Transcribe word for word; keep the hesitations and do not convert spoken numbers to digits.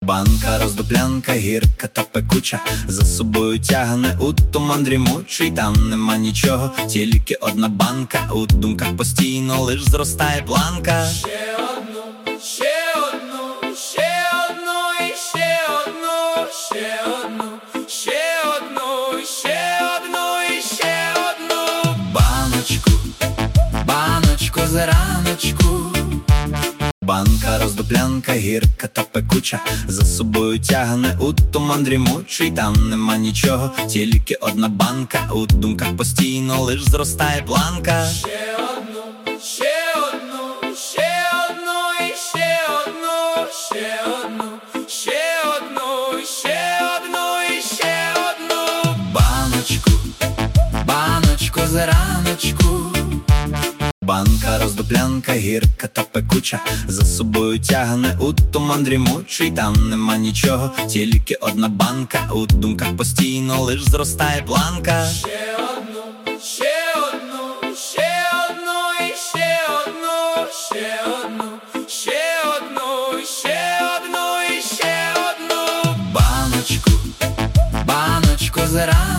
Банка, роздоплянка, гірка та пекуча, за собою тягне у туман дрімучий. Там нема нічого, тільки одна банка, у думках постійно лиш зростає планка. Ще одну, ще одну, ще одну, і ще одну, ще одну, ще одну, і ще одну, і ще одну. Баночку, баночку зраночку. Банка, роздоплянка, гірка та пекуча, за собою тягне у туман дрімучий. Там нема нічого, тільки одна банка, у думках постійно лиш зростає планка. Ще одну, ще одну, ще одну, і ще одну, ще одну, ще одну, і ще одну, і ще одну. Баночку, баночку зраночку. Банка, роздоплянка, гірка та пекуча, за собою тягне у туман дрімучий. Там нема нічого, тільки одна банка, у думках постійно лиш зростає планка. Ще одну, ще одну, ще одну, і ще одну, ще одну, ще одну, і ще одну, і ще одну. Баночку, баночку зраночку.